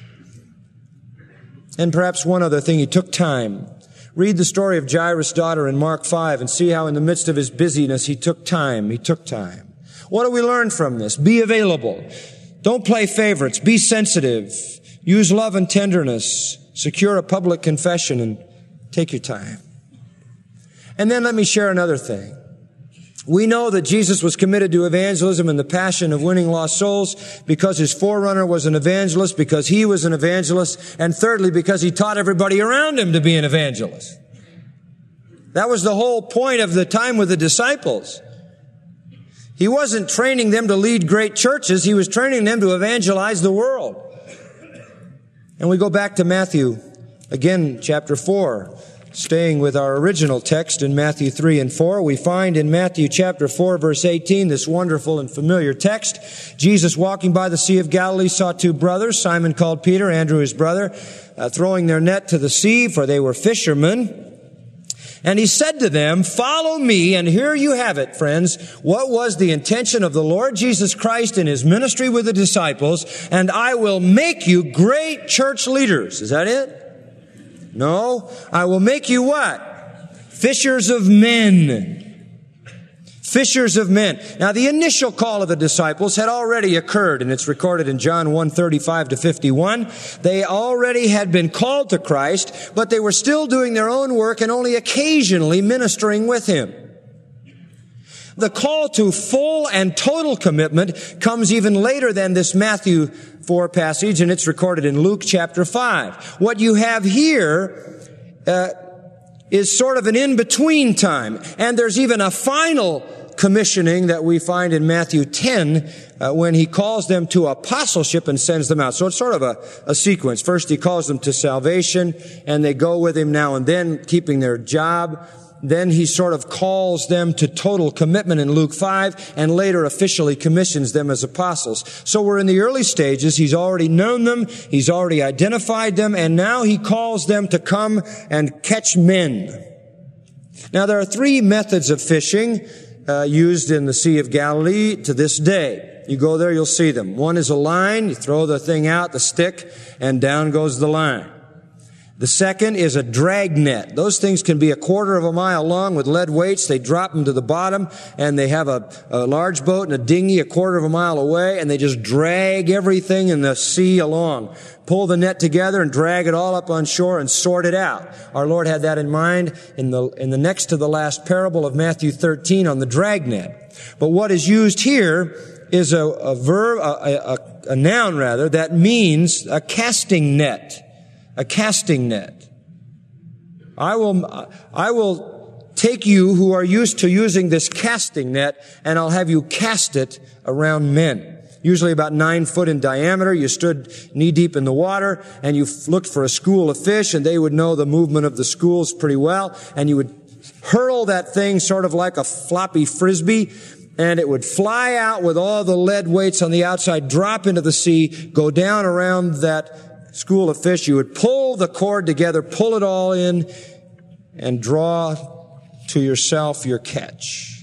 B: And perhaps one other thing, he took time. Read the story of Jairus' daughter in Mark five and see how in the midst of his busyness, he took time. He took time. What do we learn from this? Be available. Don't play favorites. Be sensitive. Use love and tenderness. Secure a public confession and take your time. And then let me share another thing. We know that Jesus was committed to evangelism and the passion of winning lost souls because his forerunner was an evangelist, because he was an evangelist, and thirdly, because he taught everybody around him to be an evangelist. That was the whole point of the time with the disciples. He wasn't training them to lead great churches. He was training them to evangelize the world. And we go back to Matthew, again, chapter four. Staying with our original text in Matthew three and four, we find in Matthew chapter four, verse eighteen, this wonderful and familiar text. Jesus, walking by the Sea of Galilee, saw two brothers, Simon called Peter, Andrew his brother, uh, throwing their net to the sea, for they were fishermen. And he said to them, "Follow me," and here you have it, friends. What was the intention of the Lord Jesus Christ in his ministry with the disciples? "And I will make you great church leaders." Is that it? No. "I will make you" what? Fishers of men. Fishers of men. Now, the initial call of the disciples had already occurred, and it's recorded in John one, thirty-five to fifty-one. They already had been called to Christ, but they were still doing their own work and only occasionally ministering with him. The call to full and total commitment comes even later than this Matthew four passage, and it's recorded in Luke chapter five. What you have here, uh, is sort of an in-between time. And there's even a final commissioning that we find in Matthew ten uh, when he calls them to apostleship and sends them out. So it's sort of a, a sequence. First he calls them to salvation, and they go with him now and then, keeping their job. Then he sort of calls them to total commitment in Luke five, and later officially commissions them as apostles. So we're in the early stages. He's already known them. He's already identified them. And now he calls them to come and catch men. Now there are three methods of fishing uh, used in the Sea of Galilee to this day. You go there, you'll see them. One is a line. You throw the thing out, the stick, and down goes the line. The second is a drag net. Those things can be a quarter of a mile long with lead weights. They drop them to the bottom, and they have a, a large boat and a dinghy a quarter of a mile away, and they just drag everything in the sea along. Pull the net together and drag it all up on shore and sort it out. Our Lord had that in mind in the, in the next to the last parable of Matthew thirteen on the drag net. But what is used here is a, a verb, a, a, a noun rather, that means a casting net. A casting net. I will, I will take you who are used to using this casting net, and I'll have you cast it around men. Usually about nine foot in diameter. You stood knee deep in the water, and you looked for a school of fish, and they would know the movement of the schools pretty well, and you would hurl that thing sort of like a floppy frisbee, and it would fly out with all the lead weights on the outside, drop into the sea, go down around that school of fish. You would pull the cord together, pull it all in, and draw to yourself your catch.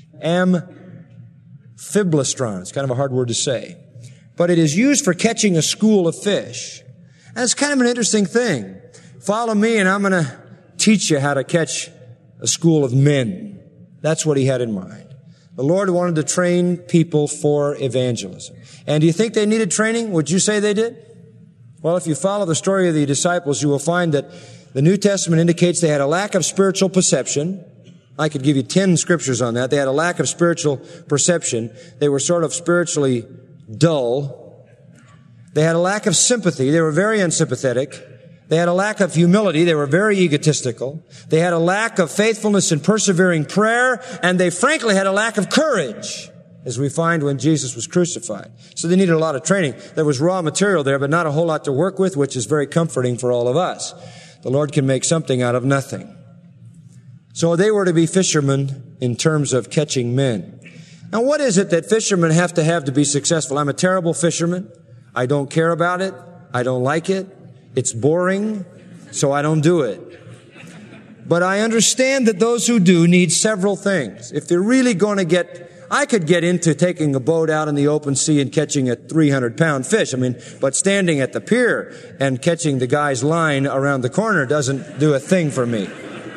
B: Amphiblestrон. It's kind of a hard word to say. But it is used for catching a school of fish. And it's kind of an interesting thing. Follow me and I'm going to teach you how to catch a school of men. That's what he had in mind. The Lord wanted to train people for evangelism. And do you think they needed training? Would you say they did? Well, if you follow the story of the disciples, you will find that the New Testament indicates they had a lack of spiritual perception. I could give you ten scriptures on that. They had a lack of spiritual perception. They were sort of spiritually dull. They had a lack of sympathy. They were very unsympathetic. They had a lack of humility. They were very egotistical. They had a lack of faithfulness in persevering prayer. And they frankly had a lack of courage, as we find when Jesus was crucified. So they needed a lot of training. There was raw material there, but not a whole lot to work with, which is very comforting for all of us. The Lord can make something out of nothing. So they were to be fishermen in terms of catching men. Now, what is it that fishermen have to have to be successful? I'm a terrible fisherman. I don't care about it. I don't like it. It's boring, so I don't do it. But I understand that those who do need several things. If they're really going to get I could get into taking a boat out in the open sea and catching a three hundred pound fish. I mean, but standing at the pier and catching the guy's line around the corner doesn't do a thing for me.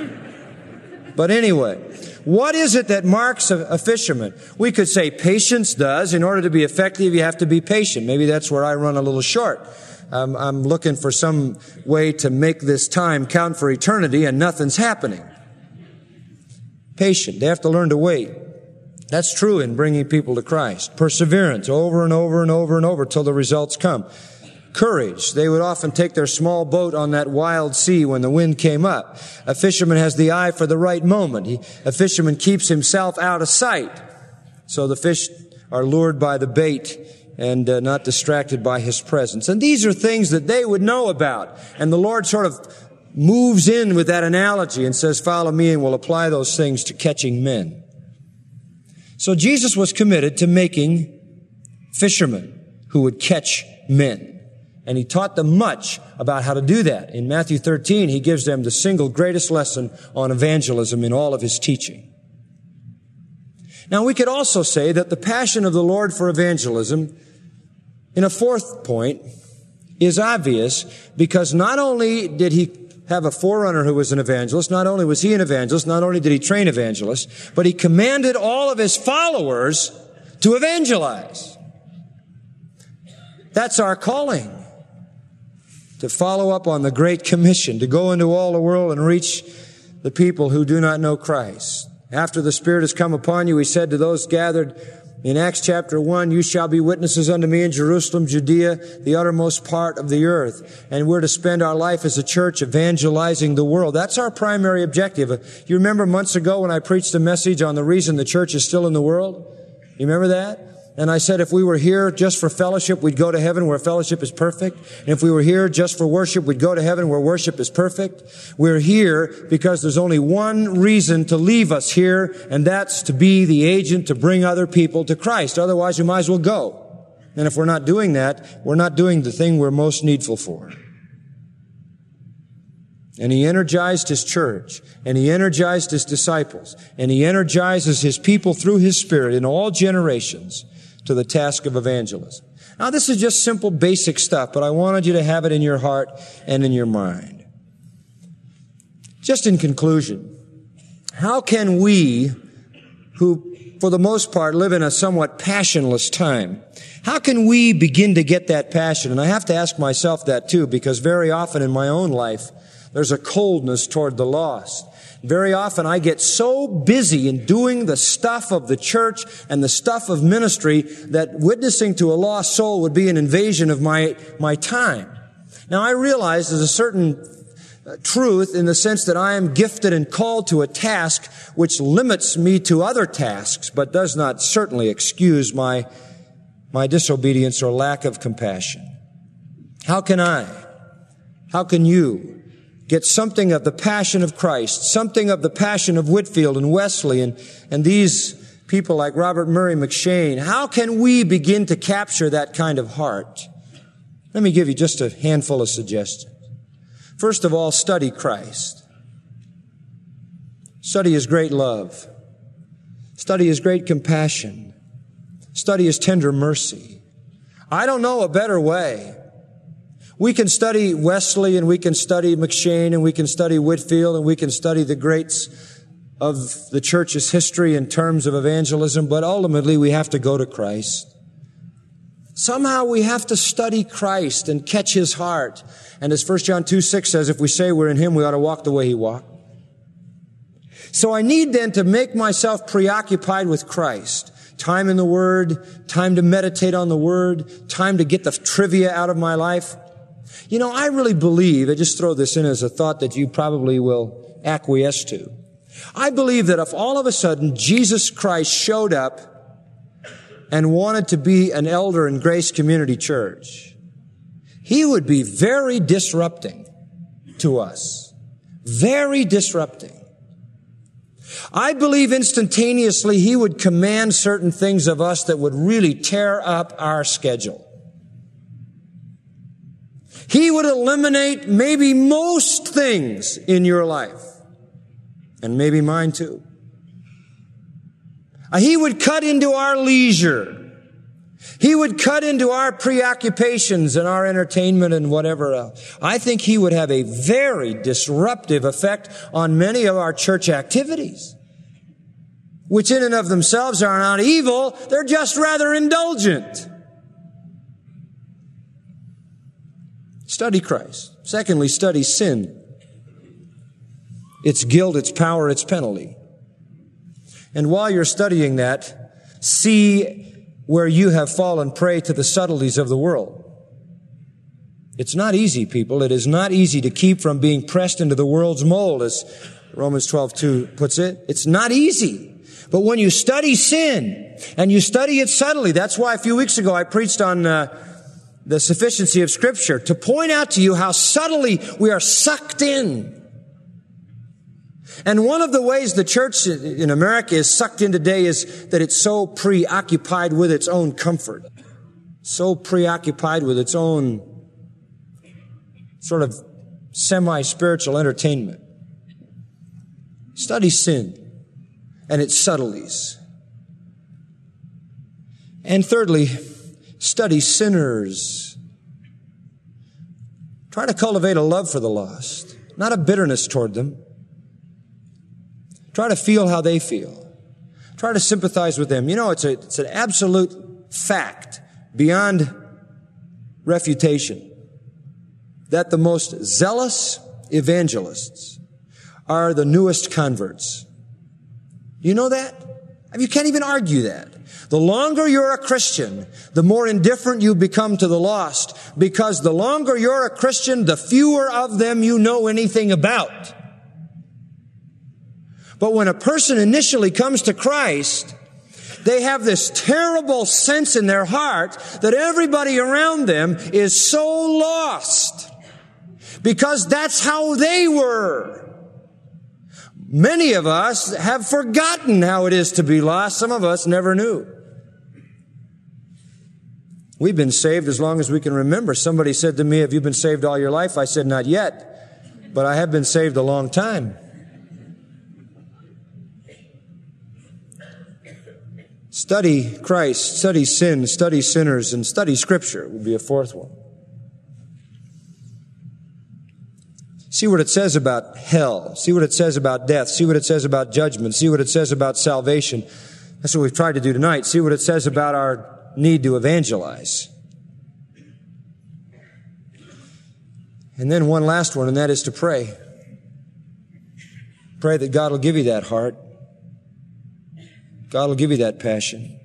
B: But anyway, what is it that marks a, a fisherman? We could say patience does. In order to be effective, you have to be patient. Maybe that's where I run a little short. Um, I'm looking for some way to make this time count for eternity, and nothing's happening. Patient. They have to learn to wait. That's true in bringing people to Christ. Perseverance, over and over and over and over till the results come. Courage. They would often take their small boat on that wild sea when the wind came up. A fisherman has the eye for the right moment. He, a fisherman keeps himself out of sight, so the fish are lured by the bait and uh, not distracted by his presence. And these are things that they would know about. And the Lord sort of moves in with that analogy and says, follow me, and we'll apply those things to catching men. So Jesus was committed to making fishermen who would catch men. And he taught them much about how to do that. In Matthew thirteen, he gives them the single greatest lesson on evangelism in all of his teaching. Now, we could also say that the passion of the Lord for evangelism, in a fourth point, is obvious because not only did he have a forerunner who was an evangelist. Not only was he an evangelist, not only did he train evangelists, but he commanded all of his followers to evangelize. That's our calling, to follow up on the Great Commission, to go into all the world and reach the people who do not know Christ. After the Spirit has come upon you, he said to those gathered In Acts chapter one, you shall be witnesses unto me in Jerusalem, Judea, the uttermost part of the earth. And we're to spend our life as a church evangelizing the world. That's our primary objective. You remember months ago when I preached a message on the reason the church is still in the world? You remember that? And I said if we were here just for fellowship, we'd go to heaven where fellowship is perfect. And if we were here just for worship, we'd go to heaven where worship is perfect. We're here because there's only one reason to leave us here, and that's to be the agent to bring other people to Christ. Otherwise, we might as well go. And if we're not doing that, we're not doing the thing we're most needful for. And he energized his church, and he energized his disciples, and he energizes his people through his Spirit in all generations to the task of evangelism. Now, this is just simple, basic stuff, but I wanted you to have it in your heart and in your mind. Just in conclusion, how can we, who for the most part live in a somewhat passionless time, how can we begin to get that passion? And I have to ask myself that too, because very often in my own life, there's a coldness toward the lost. Very often I get so busy in doing the stuff of the church and the stuff of ministry that witnessing to a lost soul would be an invasion of my, my time. Now I realize there's a certain truth in the sense that I am gifted and called to a task which limits me to other tasks, but does not certainly excuse my, my disobedience or lack of compassion. How can I? How can you get something of the passion of Christ, something of the passion of Whitefield and Wesley and, and these people like Robert Murray McCheyne? How can we begin to capture that kind of heart? Let me give you just a handful of suggestions. First of all, study Christ. Study His great love. Study His great compassion. Study His tender mercy. I don't know a better way. We can study Wesley and we can study McCheyne and we can study Whitefield and we can study the greats of the church's history in terms of evangelism, but ultimately we have to go to Christ. Somehow we have to study Christ and catch His heart. And as First John two six says, if we say we're in Him, we ought to walk the way He walked. So I need then to make myself preoccupied with Christ. Time in the Word, time to meditate on the Word, time to get the trivia out of my life. You know, I really believe, I just throw this in as a thought that you probably will acquiesce to. I believe that if all of a sudden Jesus Christ showed up and wanted to be an elder in Grace Community Church, He would be very disrupting to us. Very disrupting. I believe instantaneously He would command certain things of us that would really tear up our schedule. He would eliminate maybe most things in your life. And maybe mine too. He would cut into our leisure. He would cut into our preoccupations and our entertainment and whatever else. I think He would have a very disruptive effect on many of our church activities, which in and of themselves are not evil. They're just rather indulgent. Study Christ. Secondly, study sin. Its guilt, its power, its penalty. And while you're studying that, see where you have fallen prey to the subtleties of the world. It's not easy, people. It is not easy to keep from being pressed into the world's mold, as Romans twelve two puts it. It's not easy. But when you study sin, and you study it subtly, that's why a few weeks ago I preached on uh, the sufficiency of Scripture, to point out to you how subtly we are sucked in. And one of the ways the church in America is sucked in today is that it's so preoccupied with its own comfort, so preoccupied with its own sort of semi-spiritual entertainment. Study sin and its subtleties. And thirdly, study sinners. Try to cultivate a love for the lost, not a bitterness toward them. Try to feel how they feel. Try to sympathize with them. You know, it's a, it's an absolute fact beyond refutation that the most zealous evangelists are the newest converts. Do you know that? I mean, you can't even argue that. The longer you're a Christian, the more indifferent you become to the lost, because the longer you're a Christian, the fewer of them you know anything about. But when a person initially comes to Christ, they have this terrible sense in their heart that everybody around them is so lost, because that's how they were. Many of us have forgotten how it is to be lost. Some of us never knew. We've been saved as long as we can remember. Somebody said to me, "Have you been saved all your life?" I said, "Not yet, but I have been saved a long time." Study Christ, study sin, study sinners, and study Scripture would be a fourth one. See what it says about hell. See what it says about death. See what it says about judgment. See what it says about salvation. That's what we've tried to do tonight. See what it says about our need to evangelize. And then one last one, and that is to pray. Pray that God will give you that heart. God will give you that passion.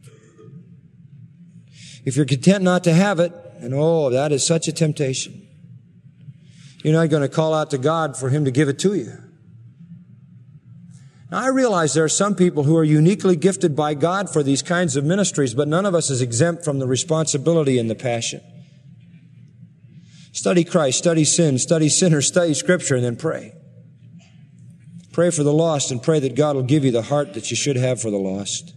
B: If you're content not to have it, and oh, that is such a temptation, you're not going to call out to God for Him to give it to you. Now, I realize there are some people who are uniquely gifted by God for these kinds of ministries, but none of us is exempt from the responsibility and the passion. Study Christ, study sin, study sinners, study Scripture, and then pray. Pray for the lost and pray that God will give you the heart that you should have for the lost.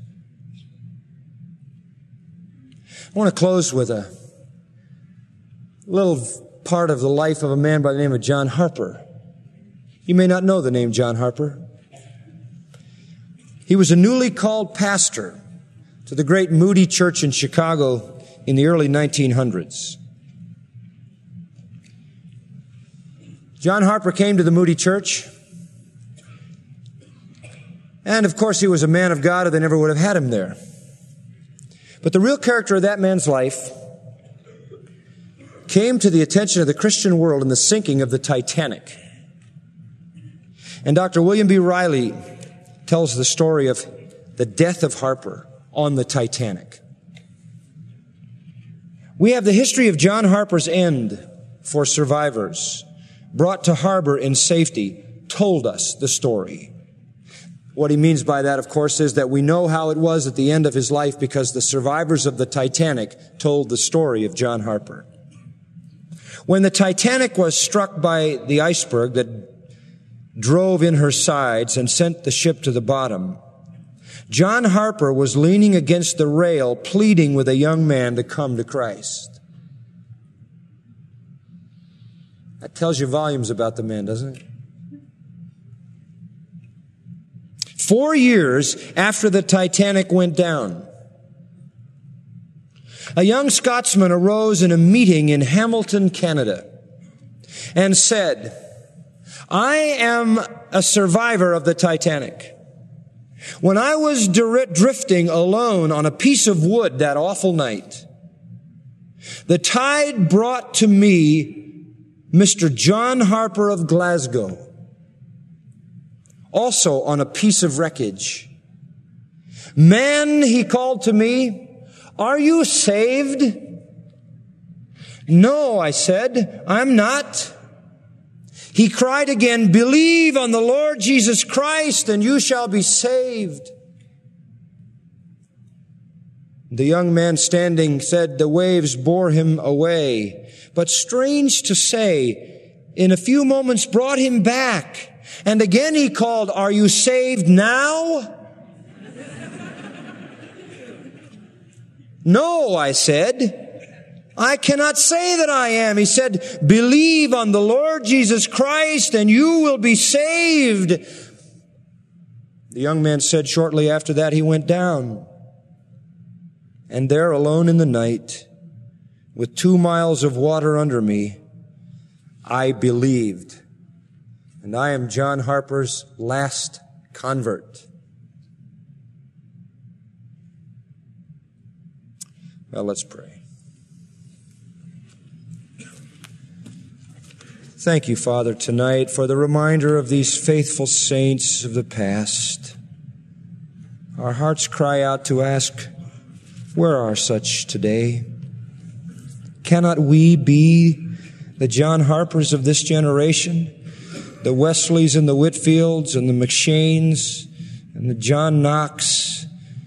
B: I want to close with a little part of the life of a man by the name of John Harper. You may not know the name John Harper. He was a newly called pastor to the great Moody Church in Chicago in the early nineteen hundreds. John Harper came to the Moody Church, and of course he was a man of God, or they never would have had him there. But the real character of that man's life came to the attention of the Christian world in the sinking of the Titanic. And Doctor William B. Riley tells the story of the death of Harper on the Titanic. We have the history of John Harper's end for survivors, brought to harbor in safety, told us the story. What he means by that, of course, is that we know how it was at the end of his life because the survivors of the Titanic told the story of John Harper. When the Titanic was struck by the iceberg that drove in her sides and sent the ship to the bottom, John Harper was leaning against the rail, pleading with a young man to come to Christ. That tells you volumes about the man, doesn't it? Four years after the Titanic went down, a young Scotsman arose in a meeting in Hamilton, Canada, and said, "I am a survivor of the Titanic. When I was drifting alone on a piece of wood that awful night, the tide brought to me Mister John Harper of Glasgow, also on a piece of wreckage. Man, he called to me, are you saved? No, I said, I'm not. He cried again, believe on the Lord Jesus Christ and you shall be saved. The young man standing said the waves bore him away, but strange to say, in a few moments brought him back. And again he called, are you saved now? No, I said, I cannot say that I am. He said, believe on the Lord Jesus Christ and you will be saved. The young man said shortly after that he went down. And there alone in the night, with two miles of water under me, I believed. And I am John Harper's last convert. Well, let's pray. Thank you, Father, tonight for the reminder of these faithful saints of the past. our hearts cry out to ask, where are such today? Cannot we be the John Harpers of this generation, the Wesleys and the Whitfields and the McShanes and the John Knox?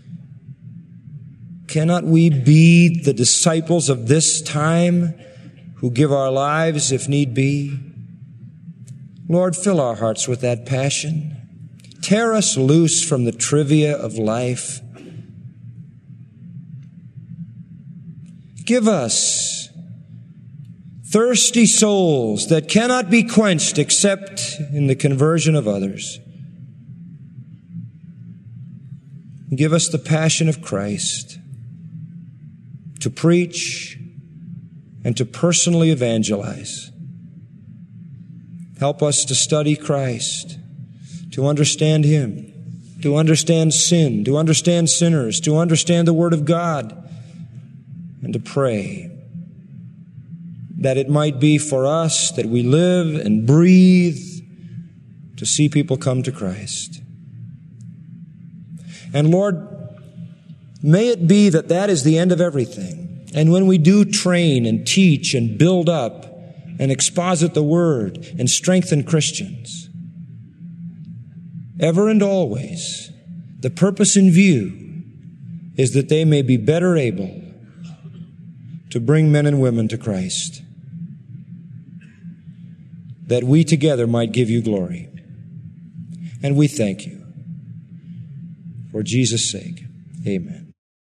B: Cannot we be the disciples of this time who give our lives if need be? Lord, fill our hearts with that passion. Tear us loose from the trivia of life. Give us thirsty souls that cannot be quenched except in the conversion of others. Give us the passion of Christ to preach and to personally evangelize. Help us to study Christ, to understand Him, to understand sin, to understand sinners, to understand the Word of God, and to pray that it might be for us that we live and breathe to see people come to Christ. And Lord, may it be that that is the end of everything. And when we do train and teach and build up and exposit the Word and strengthen Christians, ever and always, the purpose in view is that they may be better able to bring men and women to Christ, that we together might give you glory. And we thank you. For Jesus' sake, amen.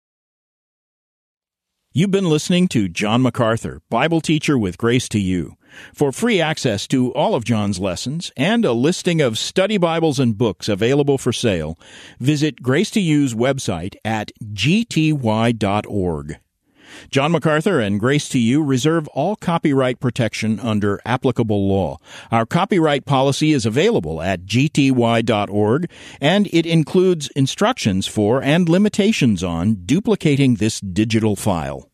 A: You've been listening to John MacArthur, Bible teacher with Grace to You. For free access to all of John's lessons and a listing of study Bibles and books available for sale, visit Grace to You's website at g t y dot org. John MacArthur and Grace to You reserve all copyright protection under applicable law. Our copyright policy is available at g t y dot org, and it includes instructions for and limitations on duplicating this digital file.